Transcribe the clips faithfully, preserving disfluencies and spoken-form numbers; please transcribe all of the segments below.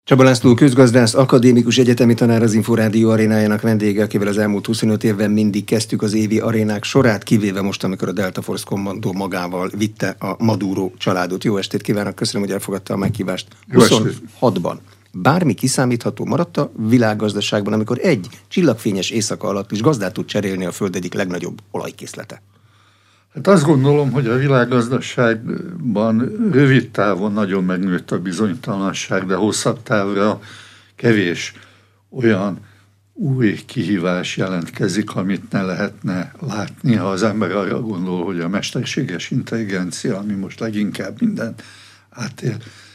Csaba László közgazdász, akadémikus, egyetemi tanár, az Inforádió arénájának vendége, akivel az elmúlt huszonöt évben mindig kezdtük az évi arénák sorát, kivéve most, amikor a Delta Force Commando magával vitte a Maduro családot. Jó estét kívánok, köszönöm, hogy elfogadta a meghívást. huszonhatban bármi kiszámítható maradt a világgazdaságban, amikor egy csillagfényes éjszaka alatt is gazdát tud cserélni a Föld egyik legnagyobb olajkészlete? Hát azt gondolom, hogy a világgazdaságban rövid távon nagyon megnőtt a bizonytalanság, de hosszabb távra kevés olyan új kihívás jelentkezik, amit ne lehetne látni, ha az ember arra gondol, hogy a mesterséges intelligencia, ami most leginkább mindent átér,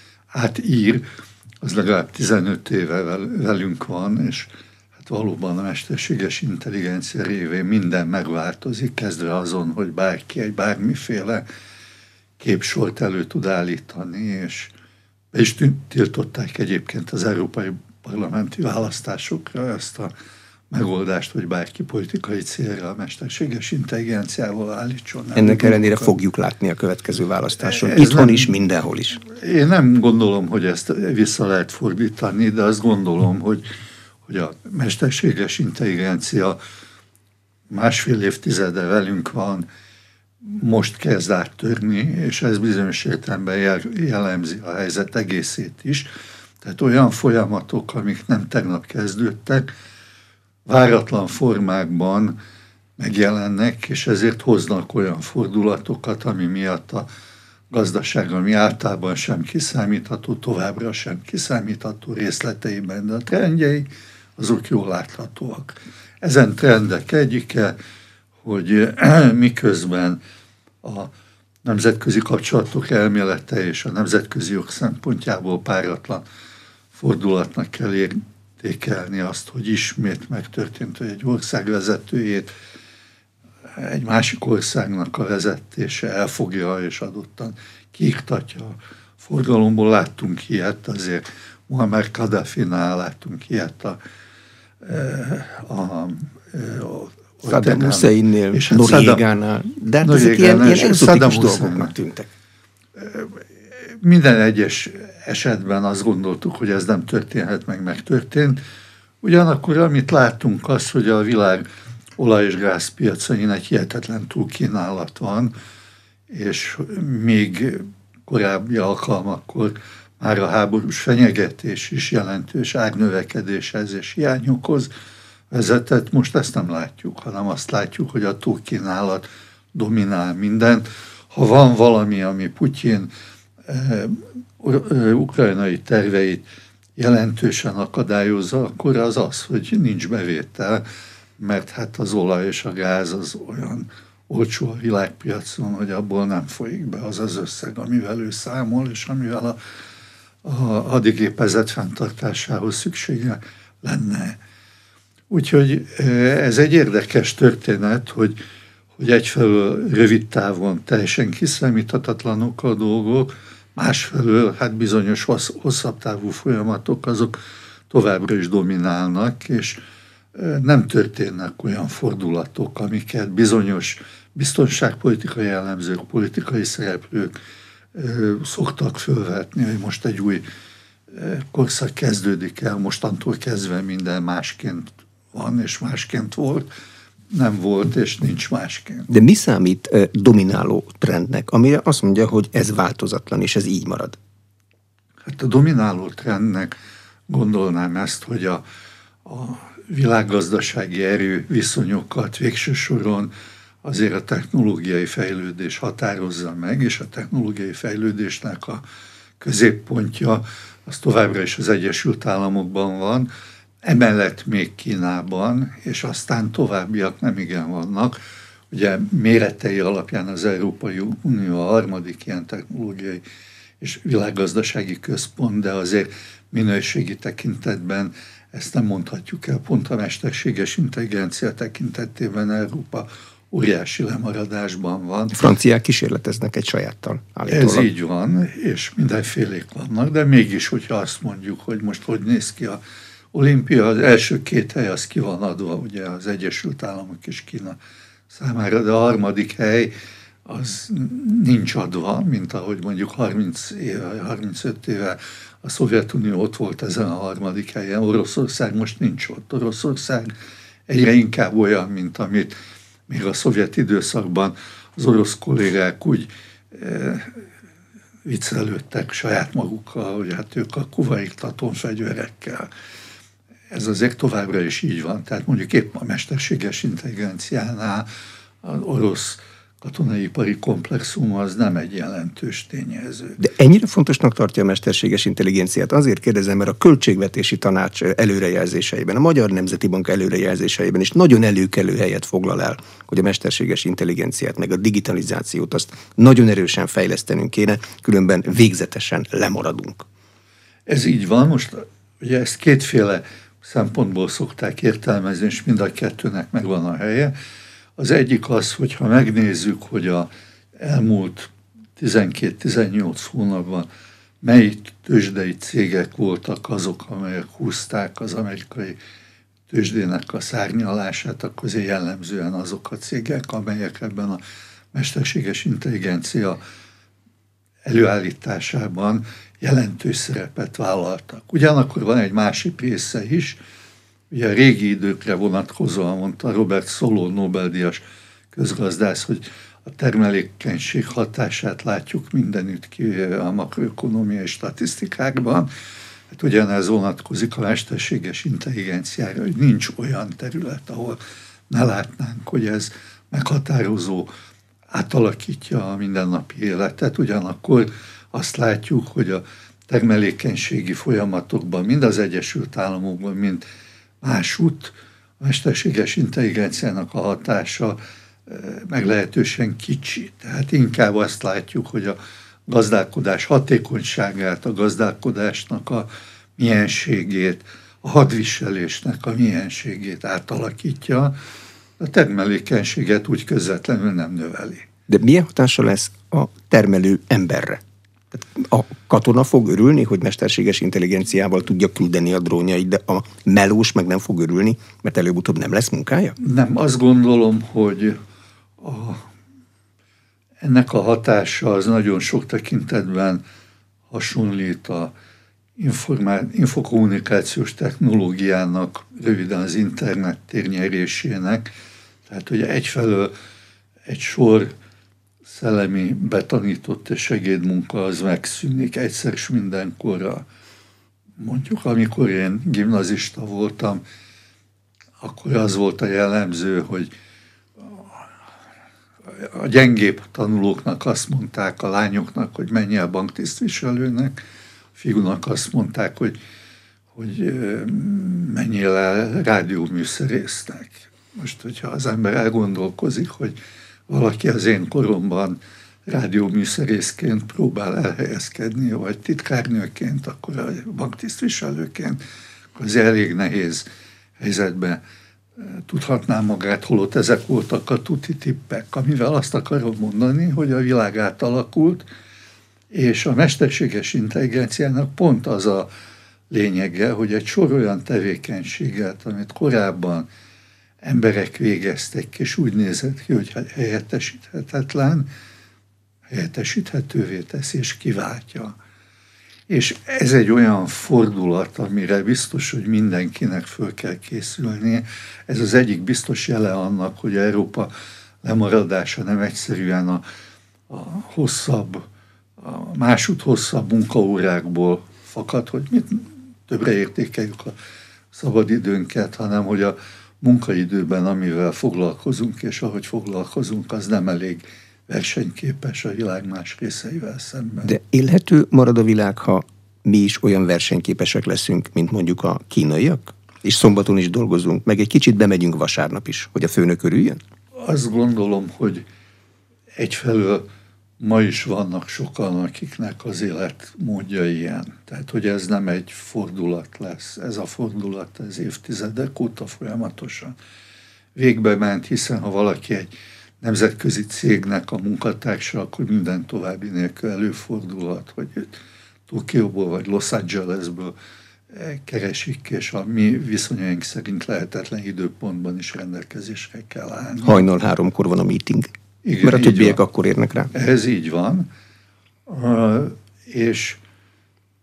átír, az legalább tizenöt éve velünk van, és hát valóban a mesterséges intelligencia révén minden megváltozik, kezdve azon, hogy bárki egy bármiféle képsort elő tud állítani, és be is tiltották egyébként az európai parlamenti választásokra ezt a megoldást, hogy bárki politikai célra a mesterséges intelligenciával állítson. Ennek ellenére fogjuk látni a következő választáson. Ez Itthon nem, is, mindenhol is. Én nem gondolom, hogy ezt vissza lehet fordítani, de azt gondolom, hogy, hogy a mesterséges intelligencia másfél évtizede velünk van, most kezd áttörni, és ez bizonyos értelemben jellemzi a helyzet egészét is. Tehát olyan folyamatok, amik nem tegnap kezdődtek, váratlan formákban megjelennek, és ezért hoznak olyan fordulatokat, ami miatt a gazdaság, ami általában sem kiszámítható, továbbra sem kiszámítható részleteiben, de a trendjei azok jól láthatóak. Ezen trendek egyike, hogy miközben a nemzetközi kapcsolatok elmélete és a nemzetközi jog szempontjából páratlan fordulatnak kell értékelni azt, hogy ismét megtörtént, hogy egy ország vezetőjét egy másik országnak a vezetése elfogja és adottan kiiktatja a forgalomból. Láttunk ilyet, azért Muammar Kadhafinál láttunk ilyet a, a, a Saddam Husseinnél, Noriegánál, de hát ezek ilyen, ilyen exotikus dolgoknak tűntek. Minden egyes esetben azt gondoltuk, hogy ez nem történhet meg, megtörtént. Ugyanakkor, amit láttunk, az, hogy a világ olaj- és gázpiacain egy hihetetlen túlkínálat van, és még korábbi alkalmakkor már a háborús fenyegetés is jelentős árnövekedéshez és hiányokhoz vezetett. Most ezt nem látjuk, hanem azt látjuk, hogy a túlkínálat dominál mindent. Ha van valami, ami Putyin eh, ukrajnai terveit jelentősen akadályozza, akkor az az, hogy nincs bevétel, mert hát az olaj és a gáz az olyan olcsó a világpiacon, hogy abból nem folyik be az az összeg, amivel ő számol, és amivel a, a hadigépezet fenntartásához szüksége lenne. Úgyhogy ez egy érdekes történet, hogy, hogy egyfelől rövid távon teljesen kiszámíthatatlanok a dolgok, másfelől hát bizonyos hossz, hosszabb távú folyamatok azok továbbra is dominálnak, és nem történnek olyan fordulatok, amiket bizonyos biztonságpolitikai jellemzők, politikai szereplők szoktak fölvetni, hogy most egy új korszak kezdődik el, mostantól kezdve minden másként van, és másként volt, nem volt, és nincs másként. De mi számít eh, domináló trendnek, amire azt mondja, hogy ez változatlan, és ez így marad? Hát a domináló trendnek gondolnám ezt, hogy a, a világgazdasági erő viszonyokat végső soron azért a technológiai fejlődés határozza meg, és a technológiai fejlődésnek a középpontja az továbbra is az Egyesült Államokban van, emellett még Kínában, és aztán továbbiak nem igen vannak. Ugye méretei alapján az Európai Unió a harmadik ilyen technológiai és világgazdasági központ, de azért minőségi tekintetben ezt nem mondhatjuk el, pont a mesterséges intelligencia tekintetében Európa óriási lemaradásban van. A franciák kísérleteznek egy sajáttal állítólag. Ez így van, és mindenfélék vannak, de mégis, hogyha azt mondjuk, hogy most hogy néz ki a olimpia, az első két hely az ki van adva, ugye az Egyesült Államok és Kína számára, de a harmadik hely az nincs adva, mint ahogy mondjuk harminc éve, harmincöt éve A Szovjetunió ott volt ezen a harmadik helyen, Oroszország most nincs ott. Oroszország egyre inkább olyan, mint amit még a szovjet időszakban az orosz kollégák úgy e, viccelődtek saját magukkal, hogy hát ők a kuvait atomfegyverekkel. Ez azért továbbra is így van. Tehát mondjuk épp a mesterséges intelligenciánál az orosz katonai-ipari komplexum az nem egy jelentős tényező. De ennyire fontosnak tartja a mesterséges intelligenciát? Azért kérdezem, mert a Költségvetési Tanács előrejelzéseiben, a Magyar Nemzeti Bank előrejelzéseiben is nagyon előkelő helyet foglal el, hogy a mesterséges intelligenciát, meg a digitalizációt azt nagyon erősen fejlesztenünk kéne, különben végzetesen lemaradunk. Ez így van. Most ugye ezt kétféle szempontból szokták értelmezni, és mind a kettőnek megvan a helye. Az egyik az, hogyha megnézzük, hogy a elmúlt tizenkét-tizennyolc hónapban melyik tőzsdei cégek voltak azok, amelyek húzták az amerikai tőzsdének a szárnyalását, akkor azért jellemzően azok a cégek, amelyek ebben a mesterséges intelligencia előállításában jelentős szerepet vállaltak. Ugyanakkor van egy másik része is, ugye a régi időkre vonatkozóan mondta Robert Solow Nobel-díjas közgazdász, hogy a termelékenység hatását látjuk mindenütt kivéve a makroökonómiai statisztikákban. Hát ugyanez vonatkozik a mesterséges intelligenciára, hogy nincs olyan terület, ahol ne látnánk, hogy ez meghatározó, átalakítja a mindennapi életet. Ugyanakkor azt látjuk, hogy a termelékenységi folyamatokban, mind az Egyesült Államokban, mind másút a mesterséges intelligenciának a hatása meglehetősen kicsi. Tehát inkább azt látjuk, hogy a gazdálkodás hatékonyságát, a gazdálkodásnak a mienségét, a hadviselésnek a mienségét átalakítja, a termelékenységet úgy közvetlenül nem növeli. De milyen hatása lesz a termelő emberre? A katona fog örülni, hogy mesterséges intelligenciával tudja küldeni a drónjait, de a melós meg nem fog örülni, mert előbb-utóbb nem lesz munkája? Nem, azt gondolom, hogy a, ennek a hatása az nagyon sok tekintetben hasonlít a informá- infokommunikációs technológiának, röviden az internet térnyerésének. Tehát, hogy egyfelől egy sor szellemi betanított és segédmunka az megszűnik egyszer és mindenkorra. Mondjuk, amikor én gimnazista voltam, akkor az volt a jellemző, hogy a gyengébb tanulóknak azt mondták, a lányoknak, hogy menj el banktisztviselőnek, a fiúnak azt mondták, hogy, hogy menjél el rádióműszerésznek. Most, hogyha az ember elgondolkozik, hogy valaki az én koromban rádióműszerészként próbál elhelyezkedni, vagy titkárnőként, akkor a banktisztviselőként, akkor az elég nehéz helyzetben tudhatná magát, holott ezek voltak a tuti tippek, amivel azt akarom mondani, hogy a világ átalakult, és a mesterséges intelligenciának pont az a lényege, hogy egy sor olyan tevékenységet, amit korábban emberek végeztek, és úgy nézett ki, hogy helyettesíthetetlen, helyettesíthetővé teszi és kiváltja. És ez egy olyan fordulat, amire biztos, hogy mindenkinek föl kell készülnie. Ez az egyik biztos jele annak, hogy Európa lemaradása nem egyszerűen a, a hosszabb, a másút hosszabb munkaórákból fakad, hogy mit többre értékeljük a szabadidőnket, hanem hogy a munkaidőben, amivel foglalkozunk, és ahogy foglalkozunk, az nem elég versenyképes a világ más részeivel szemben. De élhető marad a világ, ha mi is olyan versenyképesek leszünk, mint mondjuk a kínaiak? És szombaton is dolgozunk, meg egy kicsit bemegyünk vasárnap is, hogy a főnök örüljön? Azt gondolom, hogy egyfelől ma is vannak sokan, akiknek az életmódja ilyen. Tehát, hogy ez nem egy fordulat lesz. Ez a fordulat, ez évtizedek óta folyamatosan végbe ment, hiszen ha valaki egy nemzetközi cégnek a munkatársa, akkor minden további nélkül előfordulhat, hogy Tokióból vagy Los Angelesből keresik, és a mi viszonyaink szerint lehetetlen időpontban is rendelkezésre kell állni. Hajnal háromkor van a meeting. Igen, mert a többiek akkor érnek rá. Ez így van. Uh, és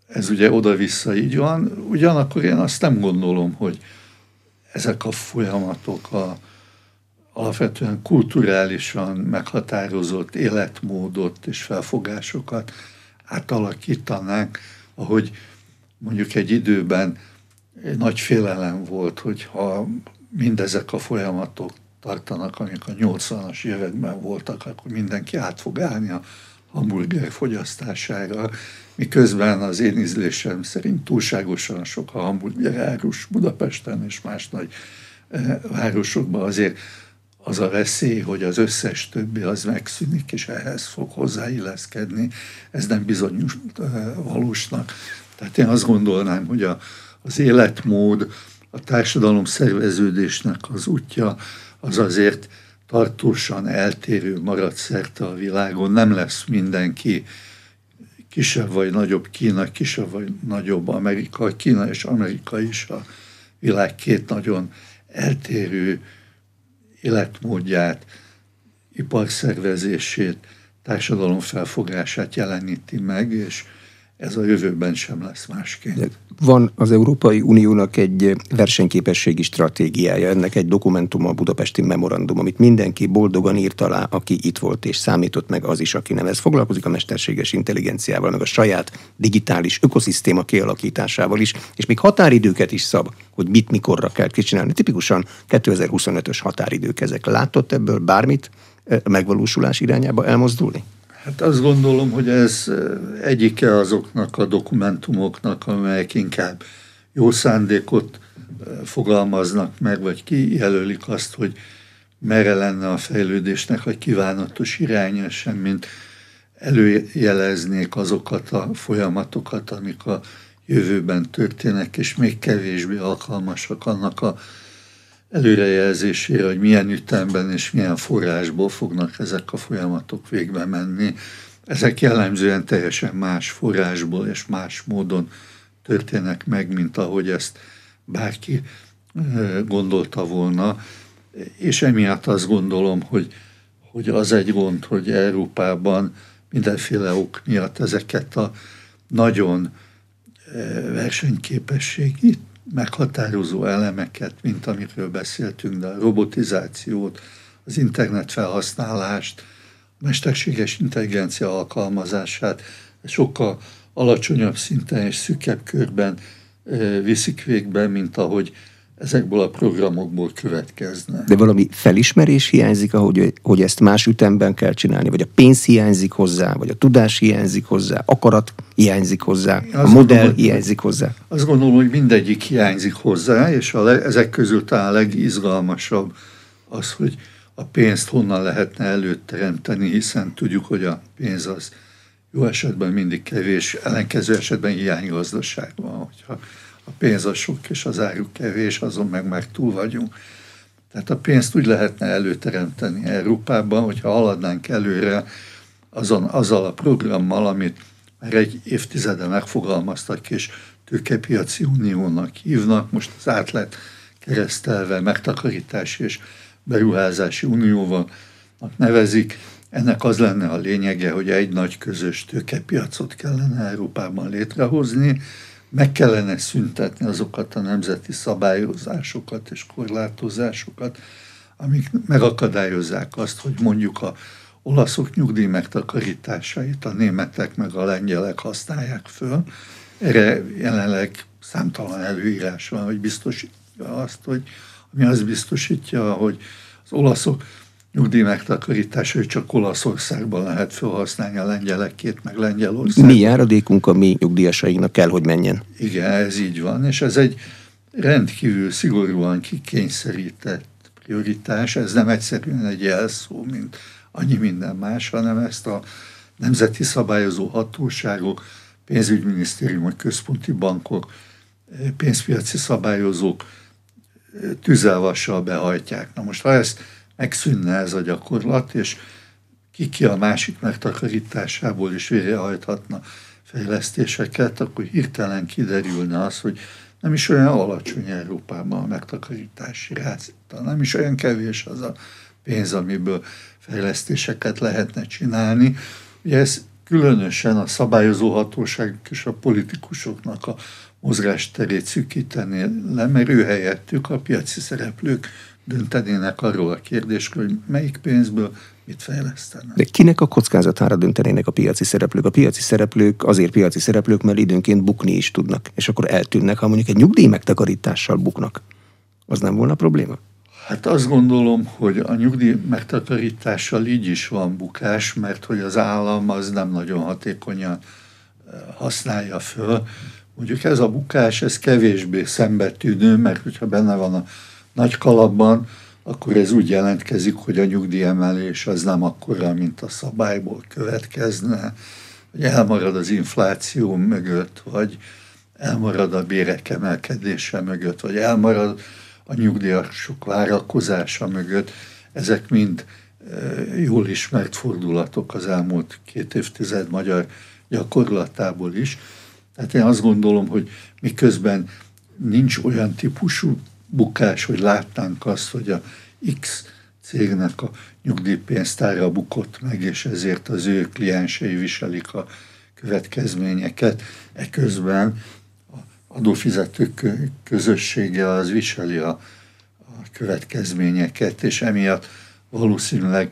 ez ugye oda-vissza így van, ugyanakkor én azt nem gondolom, hogy ezek a folyamatok a alapvetően kulturálisan meghatározott életmódot és felfogásokat átalakítanánk, ahogy mondjuk egy időben nagy félelem volt, hogyha mindezek a folyamatok tartanak, amik a nyolcvanas években voltak, akkor mindenki át fog állni a hamburger fogyasztására, miközben az én ízlésem szerint túlságosan sok a hamburger árus Budapesten és más nagy városokban. Azért az a veszély, hogy az összes többi az megszűnik, és ehhez fog hozzáilleszkedni. Ez nem bizonyos valósnak. Tehát én azt gondolnám, hogy a, az életmód, a társadalom szerveződésnek az útja, az azért tartósan eltérő marad szerte a világon. Nem lesz mindenki kisebb vagy nagyobb Kína, kisebb vagy nagyobb Amerika. Kína és Amerika is a világ két nagyon eltérő életmódját, iparszervezését, társadalom felfogását jeleníti meg, és ez a jövőben sem lesz másként. Van az Európai Uniónak egy versenyképességi stratégiája, ennek egy dokumentuma, a Budapesti Memorandum, amit mindenki boldogan írt alá, aki itt volt és számított, meg az is, aki nem. Ez foglalkozik a mesterséges intelligenciával, meg a saját digitális ökoszisztéma kialakításával is, és még határidőket is szab, hogy mit mikorra kell kicsinálni. Tipikusan kétezer-huszonötös határidők ezek. Látott ebből bármit megvalósulás irányába elmozdulni? Hát azt gondolom, hogy ez egyike azoknak a dokumentumoknak, amelyek inkább jó szándékot fogalmaznak meg, vagy kijelölik azt, hogy merre lenne a fejlődésnek a kívánatos iránya, semmint előjeleznék azokat a folyamatokat, amik a jövőben történnek, és még kevésbé alkalmasak annak a előrejelzésére, hogy milyen ütemben és milyen forrásból fognak ezek a folyamatok végbe menni. Ezek jellemzően teljesen más forrásból és más módon történnek meg, mint ahogy ezt bárki gondolta volna. És emiatt azt gondolom, hogy, hogy az egy gond, hogy Európában mindenféle ok miatt ezeket a nagyon versenyképességi meghatározó elemeket, mint amikről beszéltünk, de a robotizációt, az internet felhasználást, a mesterséges intelligencia alkalmazását sokkal alacsonyabb szinten és szűkebb körben viszik végbe, mint ahogy ezekből a programokból következne. De valami felismerés hiányzik, ahogy, hogy ezt más ütemben kell csinálni, vagy a pénz hiányzik hozzá, vagy a tudás hiányzik hozzá, akarat hiányzik hozzá, a modell gondolom, hiányzik hozzá. Azt gondolom, hogy mindegyik hiányzik hozzá, és a le, ezek közül talán a legizgalmasabb az, hogy a pénzt honnan lehetne előteremteni, hiszen tudjuk, hogy a pénz az jó esetben mindig kevés, ellenkező esetben hiánygazdaság van, hogyha a pénz az sok és az áru kevés, azon meg meg túl vagyunk. Tehát a pénzt úgy lehetne előteremteni Európában, hogyha haladnánk előre azon, azzal a programmal, amit már egy évtizede megfogalmaztak, és tőkepiaci uniónak hívnak, most az át lett keresztelve megtakarítási és beruházási unióval nevezik. Ennek az lenne a lényege, hogy egy nagy közös tőkepiacot kellene Európában létrehozni, meg kellene szüntetni azokat a nemzeti szabályozásokat és korlátozásokat, amik megakadályozzák azt, hogy mondjuk a olaszok nyugdíj megtakarításait a németek meg a lengyelek használják föl. Erre jelenleg számtalan előírás van, hogy biztosítja azt, hogy ami azt biztosítja, hogy az olaszok nyugdíj megtakarításai csak Olaszországban lehet felhasználni, a lengyelekét meg Lengyelországban. Mi járadékunk a mi nyugdíjasainknak kell, hogy menjen. Igen, ez így van, és ez egy rendkívül szigorúan kikényszerített prioritás. Ez nem egyszerűen egy jelszó, mint annyi minden más, hanem ezt a nemzeti szabályozó hatóságok, pénzügyminisztériumok, központi bankok, pénzpiaci szabályozók tüzelvassal behajtják. Na most, ha ezt megszűnne ez a gyakorlat, és ki-ki a másik megtakarításából is végrehajthatna fejlesztéseket, akkor hirtelen kiderülne az, hogy nem is olyan alacsony Európában a megtakarítási ráta, nem is olyan kevés az a pénz, amiből fejlesztéseket lehetne csinálni. Ugye ez különösen a szabályozó hatóságok és a politikusoknak a mozgásterét szűkíteni le, mert ő helyettük a piaci szereplők döntenének arról a kérdésről, hogy melyik pénzből mit fejlesztenek. De kinek a kockázatára döntenének a piaci szereplők? A piaci szereplők azért piaci szereplők, mert időnként bukni is tudnak, és akkor eltűnnek. Ha mondjuk egy nyugdíj megtakarítással buknak, az nem volna probléma? Hát azt gondolom, hogy a nyugdíj megtakarítással így is van bukás, mert hogy az állam az nem nagyon hatékonyan használja föl. Mondjuk ez a bukás, ez kevésbé szembetűnő, mert hogyha benne van a nagy kalapban, akkor ez úgy jelentkezik, hogy a nyugdíjemelés az nem akkora, mint a szabályból következne, hogy elmarad az infláció mögött, vagy elmarad a bérek emelkedése mögött, vagy elmarad a nyugdíjasok várakozása mögött. Ezek mind jól ismert fordulatok az elmúlt két évtized magyar gyakorlatából is. Tehát én azt gondolom, hogy miközben nincs olyan típusú bukás, hogy látnánk azt, hogy a X cégnek a nyugdíjpénztára bukott meg, és ezért az ő kliensei viselik a következményeket. Eközben az adófizetők közössége az viseli a, a következményeket, és emiatt valószínűleg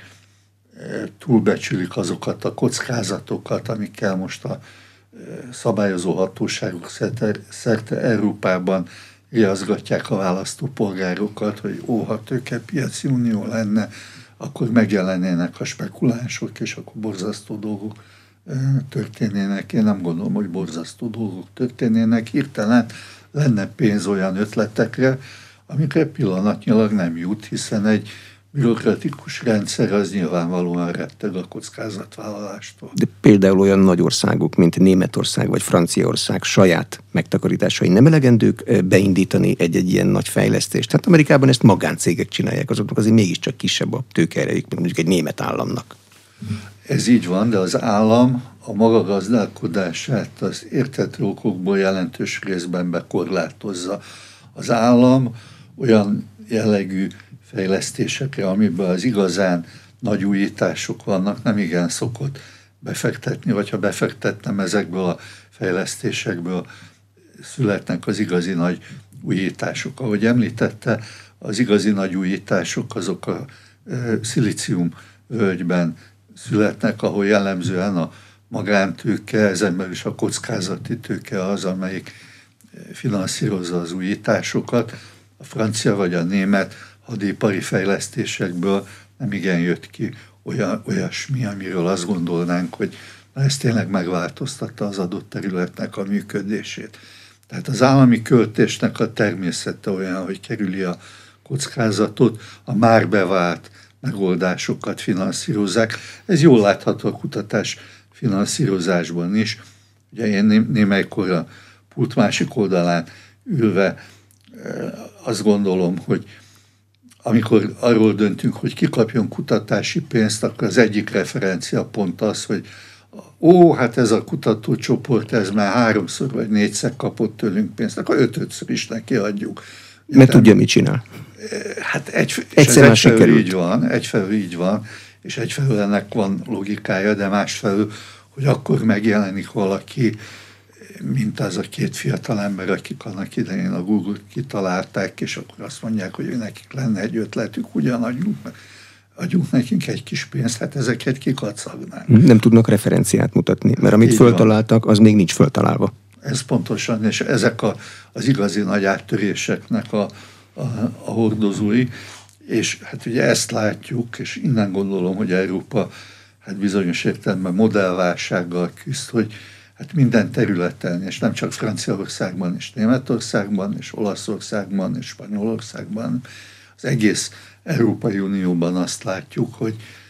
túlbecsülik azokat a kockázatokat, amikkel most a szabályozó hatóságok szerte, szerte Európában riaszgatják a választópolgárokat, hogy ó, ha tőkepiaci unió lenne, akkor megjelennének a spekulánsok, és akkor borzasztó dolgok történnének. Én nem gondolom, hogy borzasztó dolgok történnének. Hirtelen lenne pénz olyan ötletekre, amikre pillanatnyilag nem jut, hiszen egy bürokratikus rendszer az nyilvánvalóan retteg a kockázatvállalástól. De például olyan nagy országok, mint Németország vagy Franciaország saját megtakarításai nem elegendők beindítani egy-egy ilyen nagy fejlesztést. Hát Amerikában ezt magáncégek csinálják, azoknak azért mégiscsak kisebb a tőkeerejük, mint mondjuk egy német államnak. Ez így van, de az állam a maga gazdálkodását az érthető okokból jelentős részben bekorlátozza. Az állam olyan jellegű fejlesztésekre, amiben az igazán nagy újítások vannak, nem igen szokott befektetni, vagy ha befektetnem, ezekből a fejlesztésekből születnek az igazi nagy újítások. Ahogy említette, az igazi nagy újítások azok a e, szilícium völgyben születnek, ahol jellemzően a magántőke, ezen belül is a kockázati tőke az, amelyik finanszírozza az újításokat. A francia vagy a német hadipari fejlesztésekből nem igen jött ki olyan, olyasmi, amiről azt gondolnánk, hogy na, ez tényleg megváltoztatta az adott területnek a működését. Tehát az állami költésnek a természete olyan, hogy kerüli a kockázatot, a már bevált megoldásokat finanszírozzák. Ez jól látható a kutatás finanszírozásban is. Ugye én némelykor a pult másik oldalán ülve azt gondolom, hogy amikor arról döntünk, hogy ki kapjon kutatási pénzt, akkor az egyik referencia pont az, hogy ó, hát ez a kutatócsoport, ez már háromszor vagy négyszer kapott tőlünk pénzt, akkor ötödször is neki adjuk. Mert tudja, mit csinál. Hát egy, Egyszer ez egyfelől így van, egyfelől így van, és egyfelől ennek van logikája, de másfelől, hogy akkor megjelenik valaki, mint az a két fiatal ember, akik annak idején a Google-t kitalálták, és akkor azt mondják, hogy nekik lenne egy ötletük, ugyan adjunk, adjunk nekünk egy kis pénzt, hát ezeket kikacagnánk. Nem tudnak referenciát mutatni, mert amit így föltaláltak, van. Az még nincs föltalálva. Ez pontosan, és ezek a, az igazi nagy áttöréseknek a, a, a hordozói, és hát ugye ezt látjuk, és innen gondolom, hogy Európa hát bizonyos értelemben modellválsággal küzd, hogy hát minden területen, és nem csak Franciaországban, és Németországban, és Olaszországban, és Spanyolországban, az egész Európai Unióban azt látjuk, hogy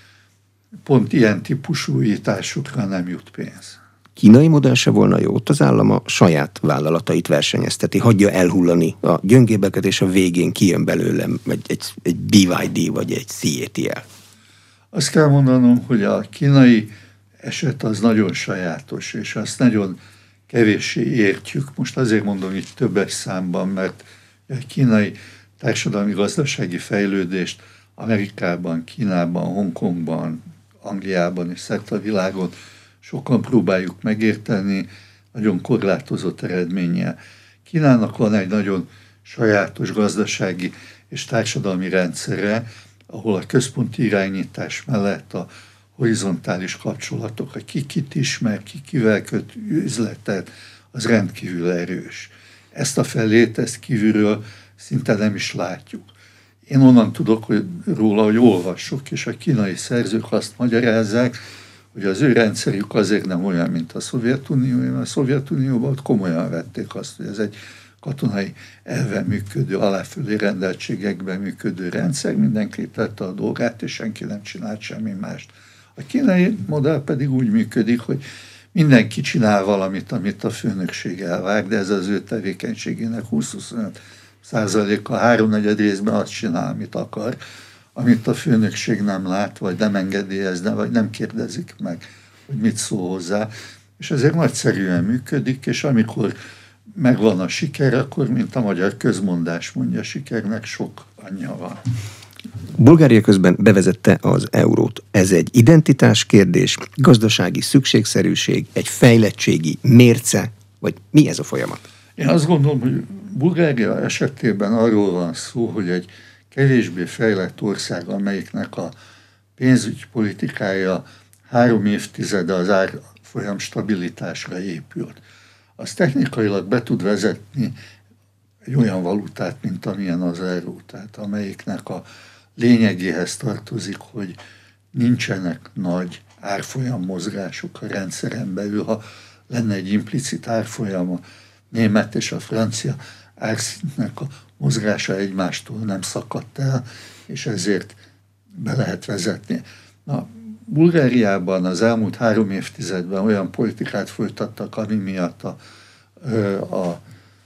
pont ilyen típusú újításokra nem jut pénz. Kínai modell se volna jó, ott az állam a saját vállalatait versenyezteti, hagyja elhullani a gyöngébeket, és a végén kijön belőlem egy, egy, egy bé vé dé vagy egy cé á té el. Azt kell mondanom, hogy a kínai eset az nagyon sajátos, és azt nagyon kevéssé értjük. Most azért mondom itt többes számban, mert a kínai társadalmi-gazdasági fejlődést Amerikában, Kínában, Hongkongban, Angliában és szerte a világon sokan próbáljuk megérteni, nagyon korlátozott eredménnyel. Kínának van egy nagyon sajátos gazdasági és társadalmi rendszere, ahol a központi irányítás mellett a horizontális kapcsolatok, a ki kit ismer, ki kivel köt üzletet, az rendkívül erős. Ezt a felét, ezt kívülről szinte nem is látjuk. Én onnan tudok hogy róla, hogy olvassuk, és a kínai szerzők azt magyarázzák, hogy az ő rendszerük azért nem olyan, mint a Szovjetunió, mert a Szovjetunióban ott komolyan vették azt, hogy ez egy katonai elven működő, aláfölé rendeltségekben működő rendszer, mindenki tette a dolgát, és senki nem csinált semmi mást. A kínai modell pedig úgy működik, hogy mindenki csinál valamit, amit a főnökség elvár, de ez az ő tevékenységének húsz-huszonöt százaléka, háromnegyed részben azt csinál, amit akar, amit a főnökség nem lát, vagy nem engedélyezne, vagy nem kérdezik meg, hogy mit szól hozzá. És ezért nagyszerűen működik, és amikor megvan a siker, akkor, mint a magyar közmondás mondja, sikernek sok anyja van. Bulgária közben bevezette az eurót. Ez egy identitás kérdés, gazdasági szükségszerűség, egy fejlettségi mérce, vagy mi ez a folyamat? Én azt gondolom, hogy Bulgária esetében arról van szó, hogy egy kevésbé fejlett ország, amelyiknek a pénzügypolitikája három évtizede az árfolyam stabilitásra épült. Az technikailag be tud vezetni egy olyan valutát, mint amilyen az euró, tehát amelyiknek a lényegéhez tartozik, hogy nincsenek nagy árfolyam mozgások a rendszeren belül. Ha lenne egy implicit árfolyam, a német és a francia árszintnek a mozgása egymástól nem szakadt el, és ezért be lehet vezetni. Na, Bulgáriában az elmúlt három évtizedben olyan politikát folytattak, ami miatt a, a,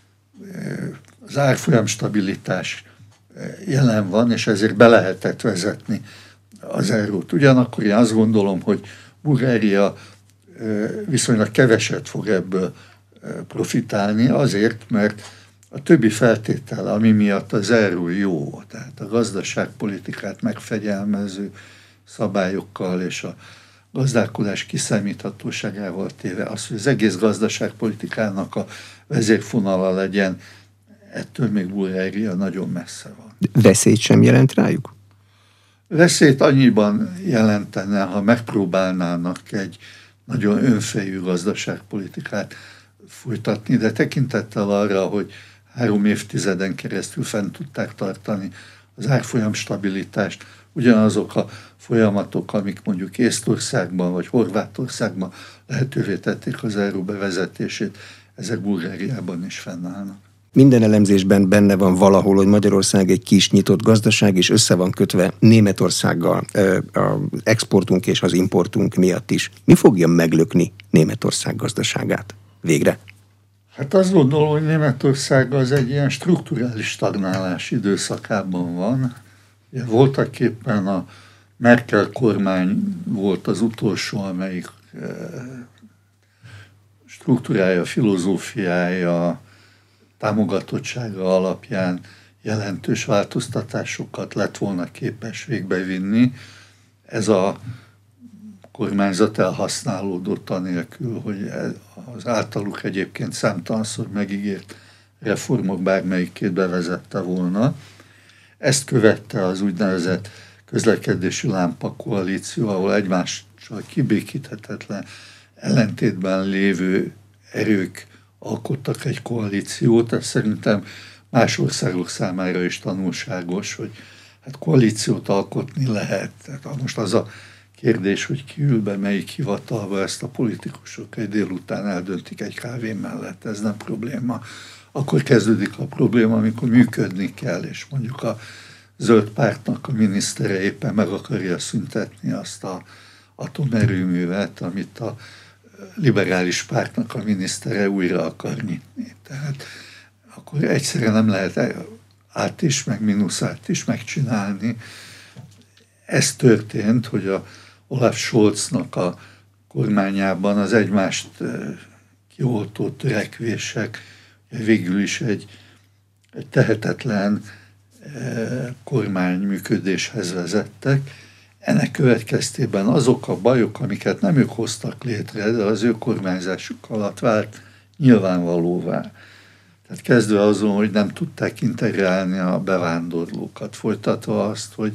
az árfolyam stabilitás jelen van, és ezért be lehetett vezetni az eurót. Ugyanakkor én azt gondolom, hogy Bulgária viszonylag keveset fog ebből profitálni, azért, mert a többi feltétel, ami miatt az euró jó, tehát a gazdaságpolitikát megfegyelmező szabályokkal és a gazdálkodás kiszámíthatóságával téve, az, hogy az egész gazdaságpolitikának a vezérfonala legyen, ettől még Bulgária nagyon messze van. Veszélyt sem jelent rájuk? Veszélyt annyiban jelentene, ha megpróbálnának egy nagyon önfejű gazdaságpolitikát folytatni, de tekintettel arra, hogy három évtizeden keresztül fent tudták tartani az árfolyam stabilitást, ugyanazok a folyamatok, amik mondjuk Észtországban vagy Horvátországban lehetővé tették az euró bevezetését, ezek Bulgáriában is fennállnak. Minden elemzésben benne van valahol, hogy Magyarország egy kis nyitott gazdaság, és össze van kötve Németországgal, az exportunk és az importunk miatt is. Mi fogja meglökni Németország gazdaságát végre? Hát azt gondolom, hogy Németország az egy ilyen strukturális stagnálás időszakában van. Voltaképpen a Merkel kormány volt az utolsó, amelyik struktúrája, filozófiája, támogatottsága alapján jelentős változtatásokat lett volna képes végbevinni. Ez a kormányzat elhasználódott anélkül, hogy az általuk egyébként számtalanszor megígért reformok bármelyikét bevezette volna. Ezt követte az úgynevezett közlekedési lámpa koalíció, ahol egymással kibékíthetetlen ellentétben lévő erők alkottak egy koalíciót. Ez szerintem más országok számára is tanulságos, hogy hát koalíciót alkotni lehet. Tehát most az a kérdés, hogy ki ül be melyik hivatalba, ezt a politikusok egy délután eldöntik egy kávé mellett, ez nem probléma. Akkor kezdődik a probléma, amikor működni kell, és mondjuk a zöld pártnak a minisztere éppen meg akarja szüntetni azt az atomerőművet, amit a liberális pártnak a minisztere újra akar nyitni. Tehát akkor egyszerűen nem lehet át is, meg mínuszát is megcsinálni. Ez történt, hogy a Olaf Scholznak a kormányában az egymást kioltó törekvések végül is egy, egy tehetetlen kormány működéshez vezettek. ennek következtében azok a bajok, amiket nem ők hoztak létre, de az ő kormányzásuk alatt vált nyilvánvalóvá. Tehát kezdve azon, hogy nem tudták integrálni a bevándorlókat, folytatva azt, hogy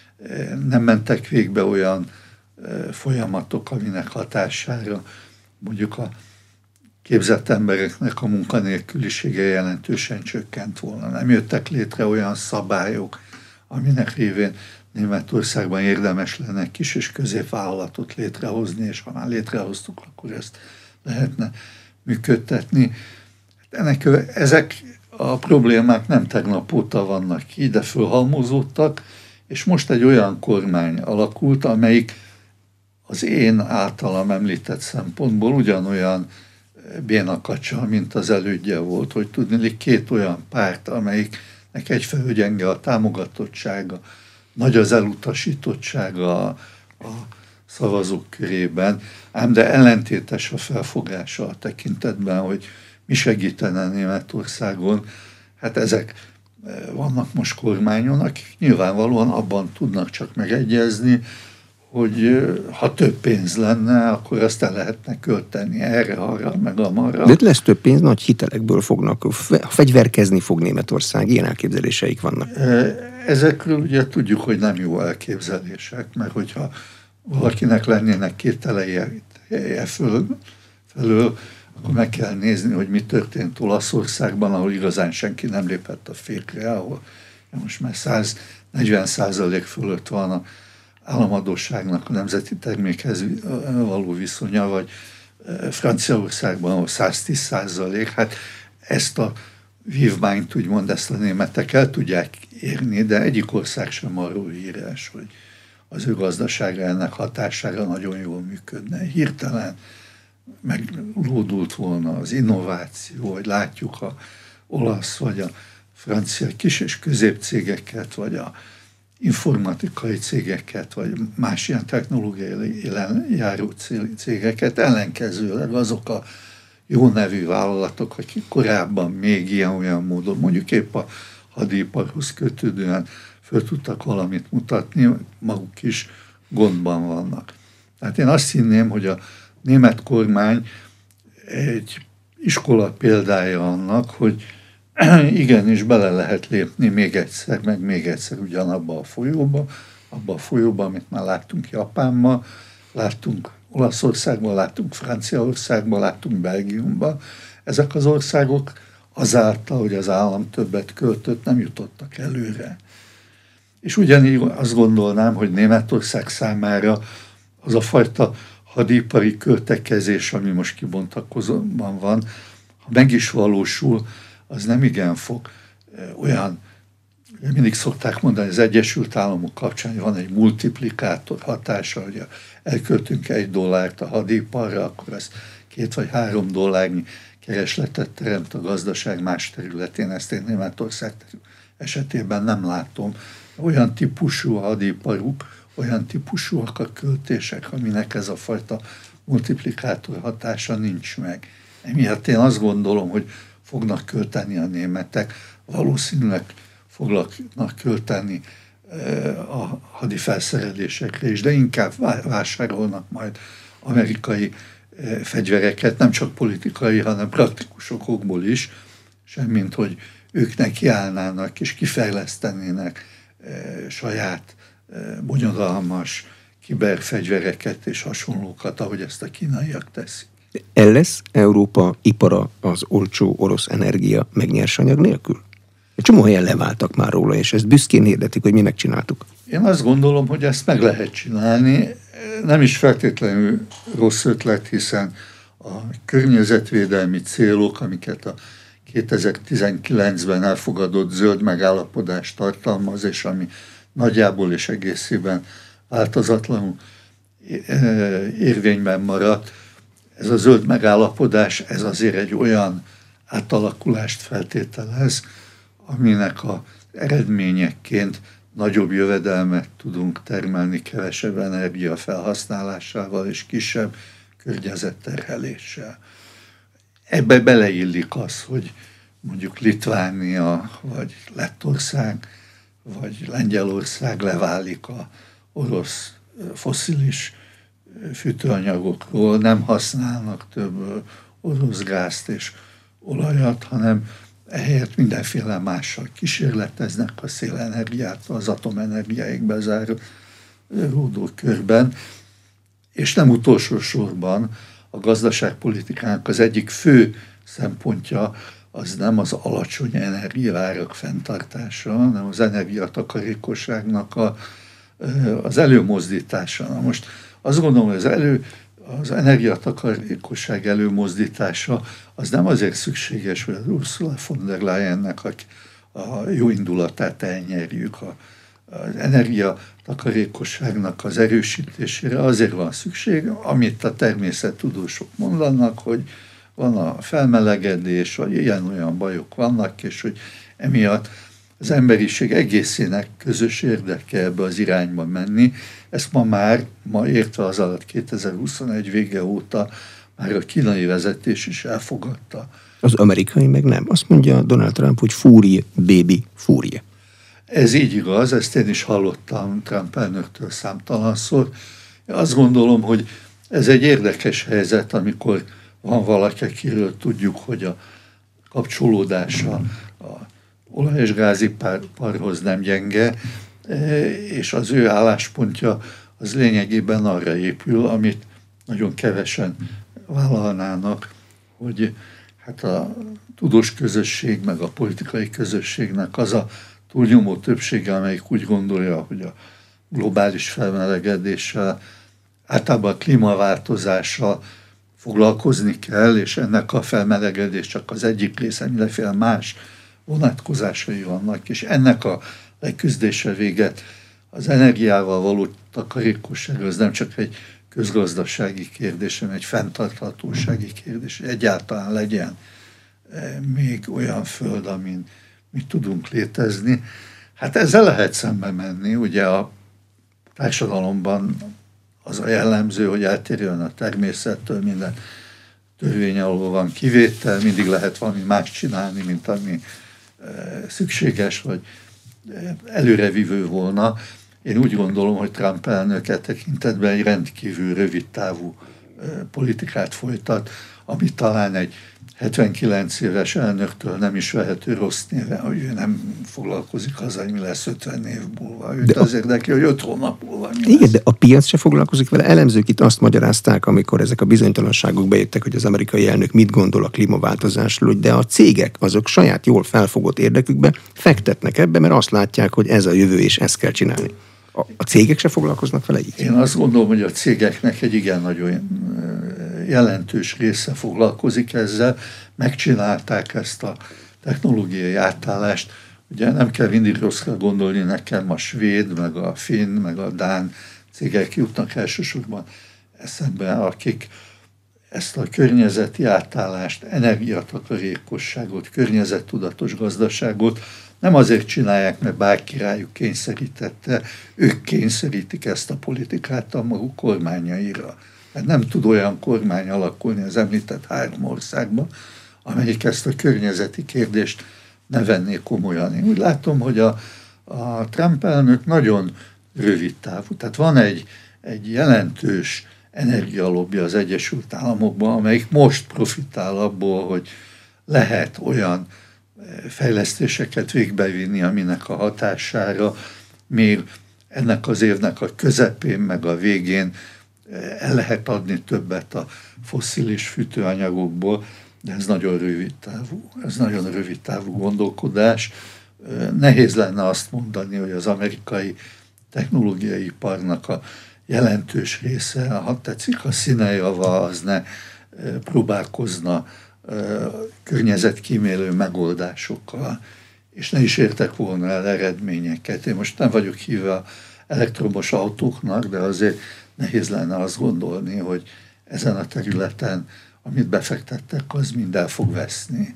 nem mentek végbe olyan folyamatok, aminek hatására mondjuk a képzett embereknek a munkanélkülisége jelentősen csökkent volna. Nem jöttek létre olyan szabályok, aminek révén Németországban érdemes lenne kis és középvállalatot létrehozni, és ha már létrehoztuk, akkor ezt lehetne működtetni. Ennek, ezek a problémák nem tegnap óta vannak ki, de fölhalmozódtak, és most egy olyan kormány alakult, amelyik az én általam említett szempontból ugyanolyan bénakacsa, mint az elődje volt, hogy tudni, két olyan párt, amelyiknek egyfelől gyenge a támogatottsága, nagy az elutasítottsága a, a szavazók körében, ám de ellentétes a felfogása a tekintetben, hogy mi segítene Németországon. Hát ezek vannak most kormányon, akik nyilvánvalóan abban tudnak csak megegyezni, hogy ha több pénz lenne, akkor azt el lehetne költeni erre, arra, meg amarra. De lesz több pénz, nagy hitelekből fognak, fegyverkezni fog Németország, ilyen elképzeléseik vannak. Ezekről ugye tudjuk, hogy nem jó elképzelések, mert hogyha valakinek lennének kételei felől, felől, akkor meg kell nézni, hogy mi történt Olaszországban, ahol igazán senki nem lépett a fékre, ahol most már száznegyven százalék fölött van a államadósságnak a nemzeti termékhez való viszonya, vagy Franciaországban, ahol száztíz százalék. Hát ezt a vívmányt, úgymond ezt a németek el tudják érni, de egyik ország sem arról híres, hogy az ő gazdasága ennek hatására nagyon jól működne. Hirtelen meglódult volna az innováció, hogy látjuk a olasz vagy a francia kis- és középcégeket, vagy a informatikai cégeket, vagy más ilyen technológiai járó cégeket, ellenkezőleg azok a jó nevű vállalatok, akik korábban még ilyen-olyan módon, mondjuk épp a hadiparhoz kötődően föl tudtak valamit mutatni, maguk is gondban vannak. Tehát én azt hinném, hogy a német kormány egy iskola példája annak, hogy igenis bele lehet lépni még egyszer, meg még egyszer ugyanabba a folyóba, abba a folyóba, amit már láttunk Japánban, láttunk Olaszországban, láttunk Franciaországban, láttunk Belgiumban. Ezek az országok azáltal, hogy az állam többet költött, nem jutottak előre. És ugyanígy azt gondolnám, hogy Németország számára az a fajta hadipari költekezés, ami most kibontakozóban van, ha meg is valósul, az nem igen fog olyan, mindig szokták mondani, az Egyesült Államok kapcsán, hogy van egy multiplikátor hatása, hogy elköltünk egy dollárt a hadiparra, akkor ez két vagy három dollárnyi keresletet teremt a gazdaság más területén, ezt én Németország esetében nem látom. Olyan típusú a hadiparú, olyan típusúak a költések, aminek ez a fajta multiplikátor hatása nincs meg. Emiatt én azt gondolom, hogy fognak költeni a németek, valószínűleg fognak költeni a hadifelszerelésekre is, de inkább vásárolnak majd amerikai fegyvereket, nem csak politikai, hanem praktikus okokból is, semmint, hogy ők nekiállnának és kifejlesztenének saját bonyodalmas kiberfegyvereket és hasonlókat, ahogy ezt a kínaiak teszik. El lesz Európa ipara az olcsó orosz energia megnyersanyag nélkül? Egy csomó helyen leváltak már róla, és ezt büszkén hirdetik, hogy mi megcsináltuk. Én azt gondolom, hogy ezt meg lehet csinálni. Nem is feltétlenül rossz ötlet, hiszen a környezetvédelmi célok, amiket a kétezer-tizenkilencben elfogadott zöld megállapodás tartalmaz, és ami nagyjából és egészében változatlanul érvényben maradt, ez a zöld megállapodás, ez azért egy olyan átalakulást feltételez, aminek az eredményeként nagyobb jövedelmet tudunk termelni kevesebb energia felhasználásával és kisebb környezetterheléssel. Ebbe beleillik az, hogy mondjuk Litvánia, vagy Lettország, vagy Lengyelország leválik a orosz fosszilis fűtőanyagokról, nem használnak több orosz gázt és olajat, hanem ehelyett mindenféle mással kísérleteznek a szélenergiát, az atomenergiáig bezáródó körben, és nem utolsó sorban a gazdaságpolitikának az egyik fő szempontja az nem az alacsony energiaárak fenntartása, hanem az energiatakarékosságnak a, az előmozdítása. Na most azt gondolom, hogy az, elő, az energiatakarékosság előmozdítása az nem azért szükséges, hogy az Ursula von der Leyennek a, a jó indulatát elnyerjük. A, az energiatakarékosságnak az erősítésére azért van szükség, amit a természettudósok mondanak, hogy van a felmelegedés, vagy ilyen-olyan bajok vannak, és hogy emiatt az emberiség egészének közös érdeke ebbe az irányba menni. Ezt ma már, ma értve az alatt kétezer-huszonegy vége óta már a kínai vezetés is elfogadta. Az amerikai meg nem. Azt mondja Donald Trump, hogy fúrje, baby, fúrje. Ez így igaz, ezt én is hallottam Trump elnöktől számtalanszor. Azt gondolom, hogy ez egy érdekes helyzet, amikor van valaki, akiről tudjuk, hogy a kapcsolódása a olaj- és gáziparhoz nem gyenge, és az ő álláspontja az lényegében arra épül, amit nagyon kevesen vállalnának, hogy hát a tudós közösség, meg a politikai közösségnek az a túlnyomó többsége, amelyik úgy gondolja, hogy a globális felmelegedéssel, általában a klímaváltozással foglalkozni kell, és ennek a felmelegedés csak az egyik része, mindenféle más vonatkozásai vannak, és ennek a leküzdése véget az energiával való takarékosság az nem csak egy közgazdasági kérdés, hanem egy fenntarthatósági kérdés, hogy egyáltalán legyen még olyan föld, amin mi tudunk létezni. Hát ezzel lehet szembe menni, ugye a társadalomban az a jellemző, hogy eltérően a természettől minden törvény alól van kivétel, mindig lehet valami más csinálni, mint ami szükséges, vagy előrevívő volna. Én úgy gondolom, hogy Trump elnök e tekintetben egy rendkívül rövid távú politikát folytat, ami talán egy hetvenkilenc éves elnöktől nem is vehető rossz néve, hogy ő nem foglalkozik azzal, hogy mi lesz ötven év múlva. Őt de az a... érdekli, hogy öt hónap múlva mi Igen, lesz. De a piac se foglalkozik vele. Elemzők itt azt magyarázták, amikor ezek a bizonytalanságok bejöttek, hogy az amerikai elnök mit gondol a klímaváltozásról, de a cégek azok saját jól felfogott érdekükbe fektetnek ebbe, mert azt látják, hogy ez a jövő, és ezt kell csinálni. A, a cégek se foglalkoznak vele így? Én azt gondolom, hogy a cégeknek egy igen nagyon jelentős része foglalkozik ezzel, megcsinálták ezt a technológiai átállást. Ugye nem kell mindig rosszra gondolni, nekem a svéd, meg a finn, meg a dán cégek jutnak elsősorban eszembe, akik ezt a környezeti átállást, energiatakarékosságot, környezettudatos gazdaságot nem azért csinálják, mert bárki rájuk kényszerítette, ők kényszerítik ezt a politikát a maguk kormányaira. Tehát nem tud olyan kormány alakulni az említett három országban, amelyik ezt a környezeti kérdést ne venné komolyan. Én úgy látom, hogy a, a Trump elnök nagyon rövid távú. Tehát van egy, egy jelentős energialobbi az Egyesült Államokban, amelyik most profitál abból, hogy lehet olyan fejlesztéseket végbevinni, aminek a hatására még ennek az évnek a közepén, meg a végén el lehet adni többet a fosszilis fűtőanyagokból, de ez nagyon rövid távú, ez nagyon rövid távú gondolkodás. Nehéz lenne azt mondani, hogy az amerikai technológiai iparnak a jelentős része, ha tetszik, a színejava, az ne próbálkozna környezetkímélő megoldásokkal, és ne is értek volna el eredményeket. Én most nem vagyok híve elektromos autóknak, de azért nehéz lenne azt gondolni, hogy ezen a területen, amit befektettek, az mind el fog veszni.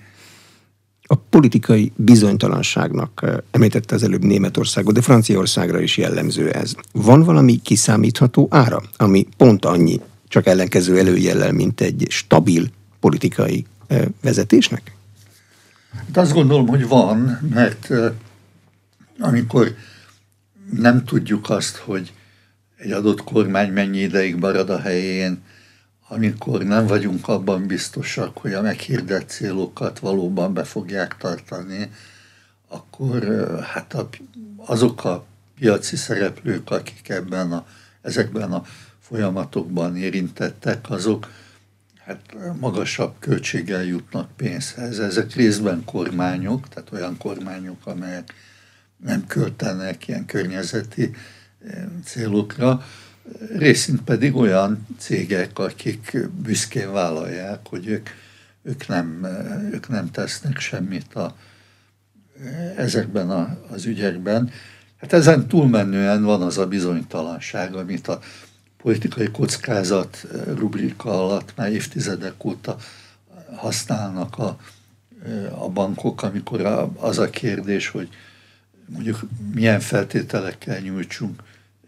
A politikai bizonytalanságnak említette az előbb Németországot, de Franciaországra is jellemző ez. Van valami kiszámítható ára, ami pont annyi, csak ellenkező előjellel, mint egy stabil politikai vezetésnek? Hát azt gondolom, hogy van, mert amikor nem tudjuk azt, hogy egy adott kormány mennyi ideig marad a helyén, amikor nem vagyunk abban biztosak, hogy a meghirdett célokat valóban be fogják tartani, akkor hát a, azok a piaci szereplők, akik ebben a, ezekben a folyamatokban érintettek, azok hát magasabb költséggel jutnak pénzhez. Ezek részben kormányok, tehát olyan kormányok, amelyek nem költenek ilyen környezeti célokra, részint pedig olyan cégek, akik büszkén vállalják, hogy ők, ők, nem, ők nem tesznek semmit a, ezekben a, az ügyekben. Hát ezen túlmenően van az a bizonytalanság, amit a politikai kockázat rubrika alatt már évtizedek óta használnak a, a bankok, amikor az a kérdés, hogy mondjuk milyen feltételekkel nyújtsunk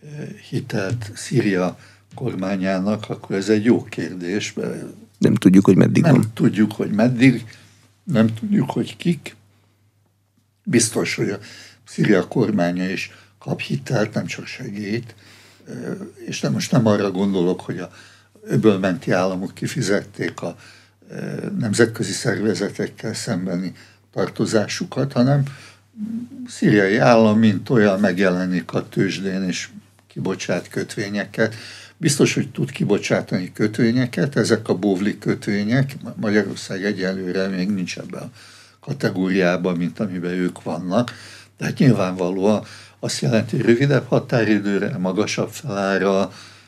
hitelt Szíria kormányának, akkor ez egy jó kérdés. Nem tudjuk, hogy meddig nem van. Nem tudjuk, hogy meddig, nem tudjuk, hogy kik. Biztos, hogy a Szíria kormánya is kap hitelt, nem csak segélyt, és nem, most nem arra gondolok, hogy a öbölmenti államok kifizették a nemzetközi szervezetekkel szembeni tartozásukat, hanem szíriai állam, mint olyan megjelenik a tőzsdén, és kibocsát kötvényeket. Biztos, hogy tud kibocsátani kötvényeket, ezek a bóvli kötvények. Magyarország egyelőre még nincs ebben a kategóriában, mint amiben ők vannak. De hát nyilvánvalóan azt jelenti, hogy rövidebb határidőre, magasabb felára,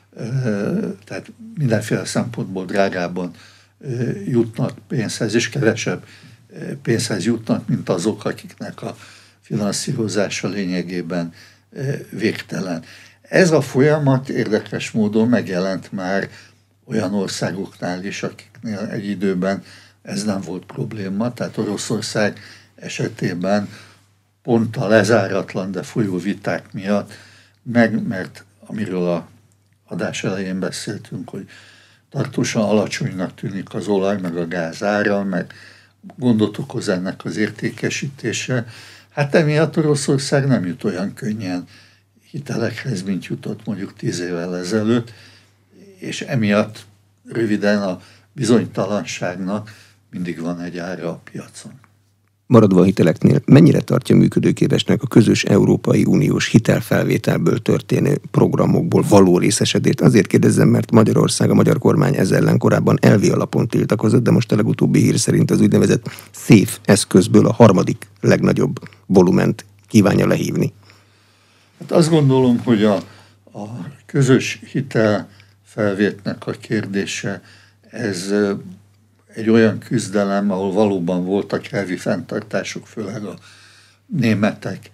tehát mindenféle szempontból drágában jutnak pénzhez, és kevesebb pénzhez jutnak, mint azok, akiknek a finanszírozása lényegében végtelen. Ez a folyamat érdekes módon megjelent már olyan országoknál is, akiknél egy időben ez nem volt probléma, tehát Oroszország esetében pont a lezáratlan, de folyó viták miatt, meg, mert amiről a adás elején beszéltünk, hogy tartósan alacsonynak tűnik az olaj, meg a gáz ára, meg gondot okoz ennek az értékesítése. Hát emiatt Oroszország nem jut olyan könnyen hitelekhez, mint jutott mondjuk tíz évvel ezelőtt, és emiatt röviden a bizonytalanságnak mindig van egy ára a piacon. Maradva a hiteleknél, mennyire tartja működőképesnek a közös Európai Uniós hitelfelvételből történő programokból való részesedést? Azért kérdezzem, mert Magyarország, a magyar kormány ezzel ellen korábban elvi alapon tiltakozott, de most a legutóbbi hír szerint az úgynevezett SZÉF eszközből a harmadik legnagyobb volument kívánja lehívni. Hát azt gondolom, hogy a, a közös hitelfelvételnek a kérdése, ez egy olyan küzdelem, ahol valóban voltak elvi fenntartások, főleg a németek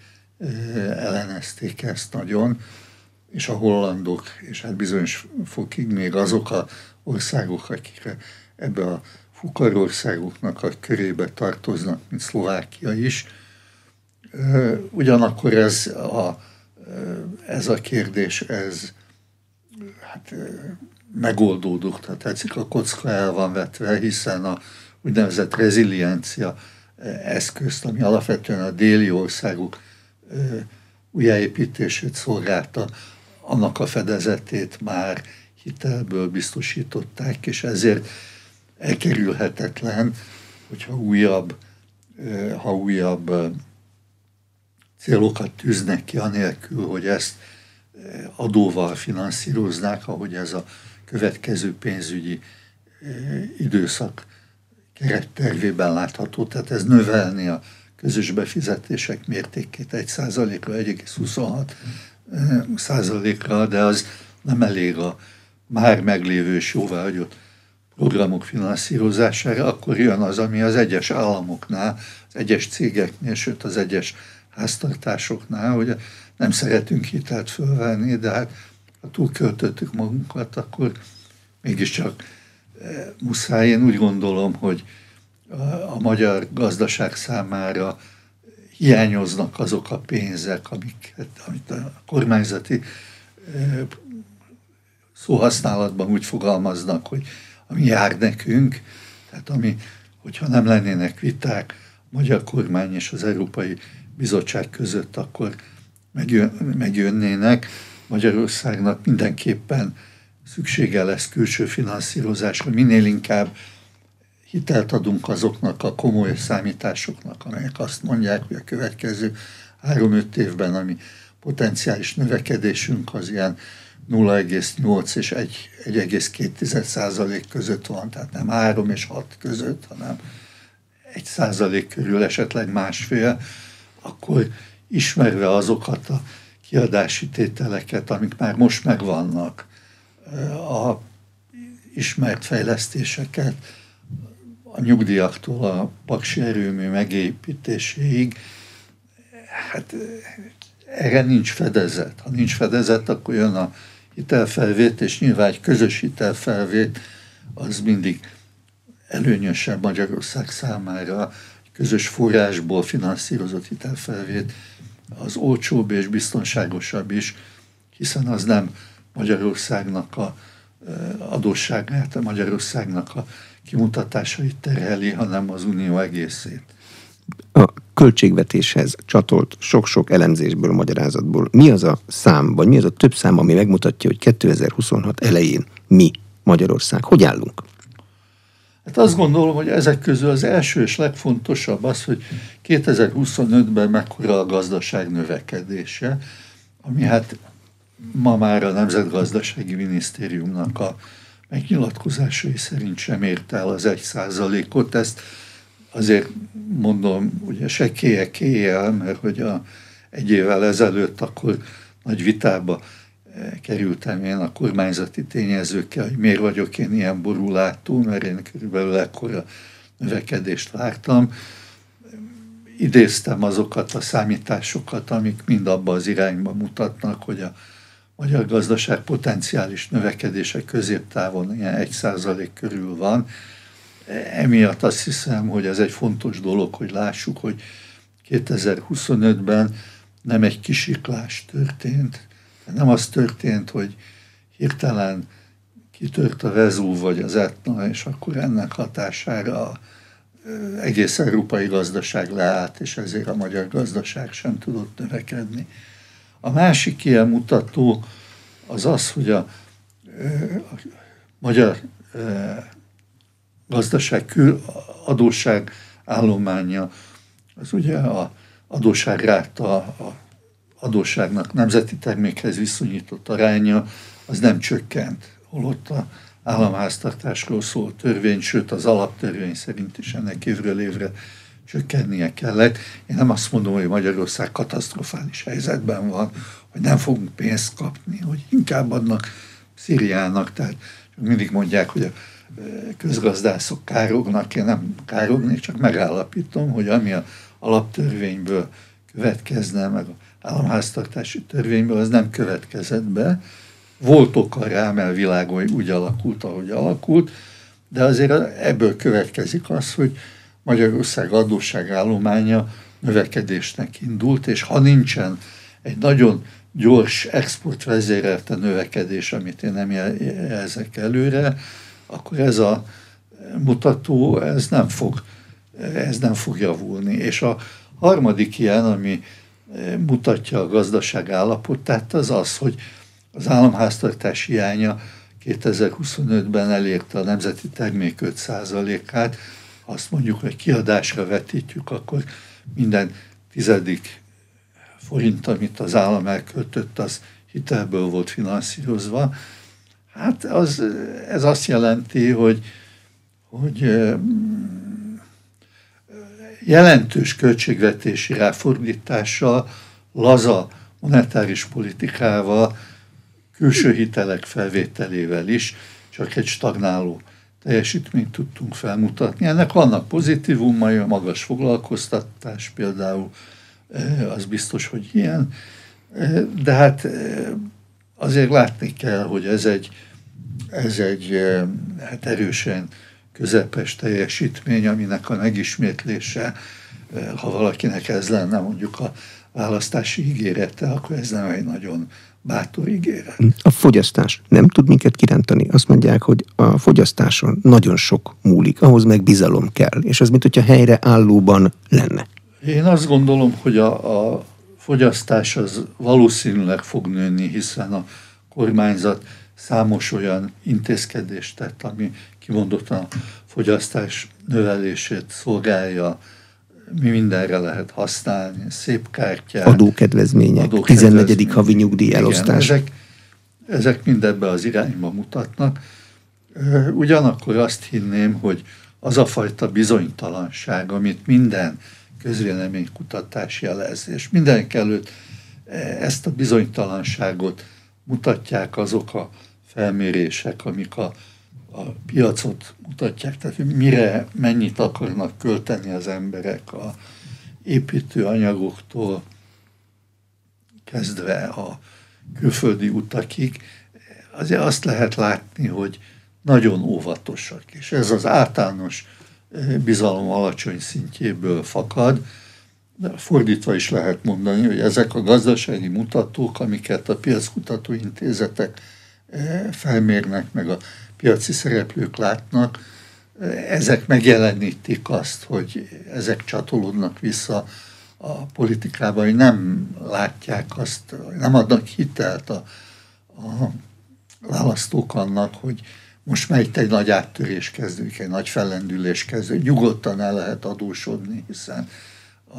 ellenezték ezt nagyon, és a hollandok, és hát bizonyos fokig még azok az országok, akik ebbe a fukarországoknak a körébe tartoznak, mint Szlovákia is. Ugyanakkor ez a, ez a kérdés, ez hát megoldódott, tehát tetszik, a kocka el van vetve, hiszen a úgynevezett reziliencia eszközt, ami alapvetően a déli országok újjáépítését szolgálta, annak a fedezetét már hitelből biztosították, és ezért elkerülhetetlen, hogyha újabb, ha újabb célokat tűznek ki, anélkül, hogy ezt adóval finanszíroznák, ahogy ez a következő pénzügyi időszak kerettervében látható. Tehát ez növelni a közös befizetések mértékét egy százalékra, egy egész huszonhat százalékra, de az nem elég a már meglévő és jóváhagyott programok finanszírozására. Akkor jön az, ami az egyes államoknál, az egyes cégeknél, sőt az egyes háztartásoknál, hogy nem szeretünk hitelt fölvenni, de hát ha túlköltöttük magunkat, akkor mégiscsak muszáj. Én úgy gondolom, hogy a magyar gazdaság számára hiányoznak azok a pénzek, amiket, amit a kormányzati szóhasználatban úgy fogalmaznak, hogy ami jár nekünk, tehát ami, hogyha nem lennének viták a magyar kormány és az Európai Bizottság között, akkor megjön, megjönnének, Magyarországnak mindenképpen szüksége lesz külső finanszírozásra, minél inkább hitelt adunk azoknak a komoly számításoknak, amelyek azt mondják, hogy a következő három-öt évben, ami potenciális növekedésünk az ilyen nulla egész nyolc és egy egész két százalék között van, tehát nem három és hat között, hanem egy százalék körül, esetleg másfél, akkor ismerve azokat a kiadási tételeket, amik már most megvannak, a ismert fejlesztéseket, a nyugdíjaktól a paksi erőmű megépítéséig, hát erre nincs fedezet. Ha nincs fedezet, akkor jön a hitelfelvét, és nyilván egy közös hitelfelvét az mindig előnyösebb Magyarország számára. Közös forrásból finanszírozott hitelfelvét az olcsóbb és biztonságosabb is, hiszen az nem Magyarországnak a adósságát, a Magyarországnak a kimutatásait terheli, hanem az Unió egészét. A költségvetéshez csatolt sok-sok elemzésből, magyarázatból mi az a szám, vagy mi az a több szám, ami megmutatja, hogy kétezer-huszonhat elején mi, Magyarország, hogy állunk? Hát azt gondolom, hogy ezek közül az első és legfontosabb az, hogy kétezer-huszonötben mekkora a gazdaság növekedése, ami hát ma már a Nemzetgazdasági Minisztériumnak a megnyilatkozásai szerint sem ért el az egy százalékot. Ezt azért mondom, ugye se kéje kéjjel, mert hogy a, egy évvel ezelőtt akkor nagy vitába kerültem én a kormányzati tényezőkkel, hogy miért vagyok én ilyen borulátó, mert én körülbelül ekkora növekedést vártam. Idéztem azokat a számításokat, amik mind abba az irányba mutatnak, hogy a magyar gazdaság potenciális növekedése középtávon ilyen egy százalék körül van. Emiatt azt hiszem, hogy ez egy fontos dolog, hogy lássuk, hogy kétezer-huszonötben nem egy kisiklás történt. Nem az történt, hogy hirtelen kitört a Vezúv vagy az Etna, és akkor ennek hatására egész európai gazdaság leállt, és ezért a magyar gazdaság sem tudott növekedni. A másik ilyen mutató az az, hogy a, a magyar gazdaság kül adósság állománya, az ugye a adósságráta, a adósságnak nemzeti termékhez viszonyított aránya, az nem csökkent, holott az államháztartásról szól törvény, sőt az alaptörvény szerint is ennek évről évre csökkennie kellett. Én nem azt mondom, hogy Magyarország katasztrofális helyzetben van, hogy nem fogunk pénzt kapni, hogy inkább adnak Szíriának, tehát mindig mondják, hogy a közgazdászok kárognak, én nem kárognék, csak megállapítom, hogy ami az alaptörvényből következne, meg az államháztartási törvényből, az nem következett be. Volt oka rá, mert világon úgy alakult, ahogy alakult, de azért ebből következik az, hogy Magyarország adósságállománya növekedésnek indult, és ha nincsen egy nagyon gyors exportvezérelte növekedés, amit én nem jelzek előre, akkor ez a mutató, ez nem fog, ez nem fog javulni. És a harmadik ilyen, ami mutatja a gazdaság állapotát, az az, hogy az államháztartás hiánya kétezer-huszonötben elérte a nemzeti termék öt százalékát. Ha azt mondjuk, hogy kiadásra vetítjük, akkor minden tizedik forint, amit az állam elköltött, az hitelből volt finanszírozva. Hát az, ez azt jelenti, hogy, hogy jelentős költségvetési ráfordítással, laza monetáris politikával, külső hitelek felvételével is csak egy stagnáló teljesítményt tudtunk felmutatni. Ennek vannak pozitívumai, a magas foglalkoztatás például, az biztos, hogy ilyen, de hát azért látni kell, hogy ez egy, ez egy hát erősen közepes teljesítmény, aminek a megismétlése, ha valakinek ez lenne mondjuk a választási ígérete, akkor ez nem egy nagyon bátor ígéret. A fogyasztás nem tud minket kirántani. Azt mondják, hogy a fogyasztáson nagyon sok múlik, ahhoz meg bizalom kell, és az, mint hogyha helyre állóban lenne. Én azt gondolom, hogy a, a fogyasztás az valószínűleg fog nőni, hiszen a kormányzat számos olyan intézkedést tett, ami kimondottan a fogyasztás növelését szolgálja, mi mindenre lehet használni, szép kártyák, adókedvezmények, tizennegyedik havi nyugdíj elosztás. Igen, ezek, ezek mind ebbe az irányba mutatnak. Ugyanakkor azt hinném, hogy az a fajta bizonytalanság, amit minden közvéleménykutatás jelez, és mindenek előtt ezt a bizonytalanságot mutatják azok a felmérések, amik a, a piacot mutatják, tehát mire, mennyit akarnak költeni az emberek a építőanyagoktól kezdve a külföldi utakig. Azért azt lehet látni, hogy nagyon óvatosak, és ez az általános bizalom alacsony szintjéből fakad, de fordítva is lehet mondani, hogy ezek a gazdasági mutatók, amiket a piackutató intézetek felmérnek, meg a piaci szereplők látnak, ezek megjelenítik azt, hogy ezek csatolódnak vissza a politikába, hogy nem látják azt, nem adnak hitelt a, a választók annak, hogy most már itt egy nagy áttörés kezdődik, egy nagy fellendülés kezdődik, nyugodtan el lehet adósodni, hiszen a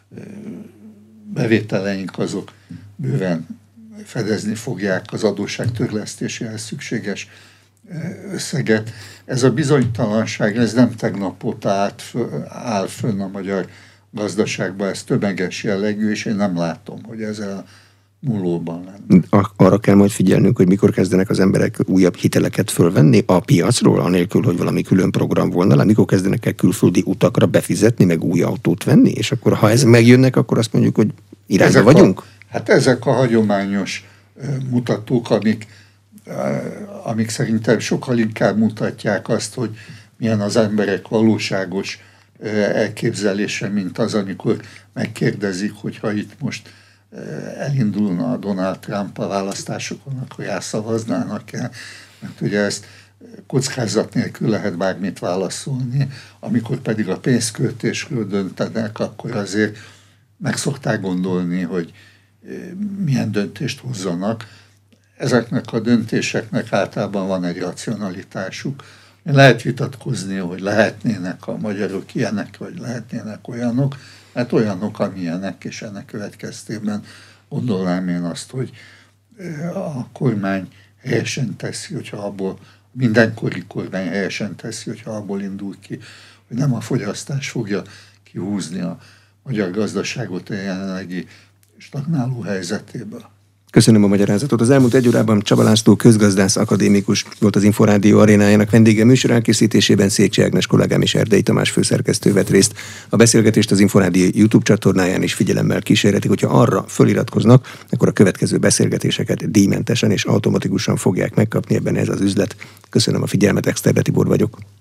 bevételeink azok bőven fedezni fogják az adósság törlesztéséhez szükséges összeget. Ez a bizonytalanság, ez nem tegnap óta át, áll fönn a magyar gazdaságban, ez tömeges jellegű, és én nem látom, hogy ezzel múlóban lenne. Arra kell majd figyelnünk, hogy mikor kezdenek az emberek újabb hiteleket fölvenni a piacról, anélkül, hogy valami külön program volna, mikor kezdenek el külföldi utakra befizetni, meg új autót venni, és akkor ha ez megjönnek, akkor azt mondjuk, hogy irányba ezek vagyunk? A, hát ezek a hagyományos mutatók, amik, amik szerintem sokkal inkább mutatják azt, hogy milyen az emberek valóságos elképzelése, mint az, amikor megkérdezik, hogyha itt most elindulna a Donald Trump a választásokon, akkor elszavaznának el, mert ugye ezt kockázat nélkül lehet bármit válaszolni, amikor pedig a pénzköltésről döntenek, akkor azért meg szokták gondolni, hogy milyen döntést hozzanak. Ezeknek a döntéseknek általában van egy racionalitásuk. Lehet vitatkozni, hogy lehetnének a magyarok ilyenek, vagy lehetnének olyanok, hát olyanok, amilyenek, és ennek következtében gondolnám én azt, hogy a kormány helyesen teszi, hogyha abból, mindenkori kormány helyesen teszi, hogyha abból indul ki, hogy nem a fogyasztás fogja kihúzni a magyar gazdaságot a jelenlegi stagnáló helyzetéből. Köszönöm a magyarázatot. Az elmúlt egy órában Csaba László közgazdász akadémikus volt az Inforádió arénájának vendége. Műsor elkészítésében Szécsi Ágnes kollégám és Erdei Tamás főszerkesztő vett részt. A beszélgetést az Inforádió YouTube csatornáján is figyelemmel kísérhetik. Hogyha arra föliratkoznak, akkor a következő beszélgetéseket díjmentesen és automatikusan fogják megkapni, ebben ez az üzlet. Köszönöm a figyelmet, Exterde Tibor vagyok.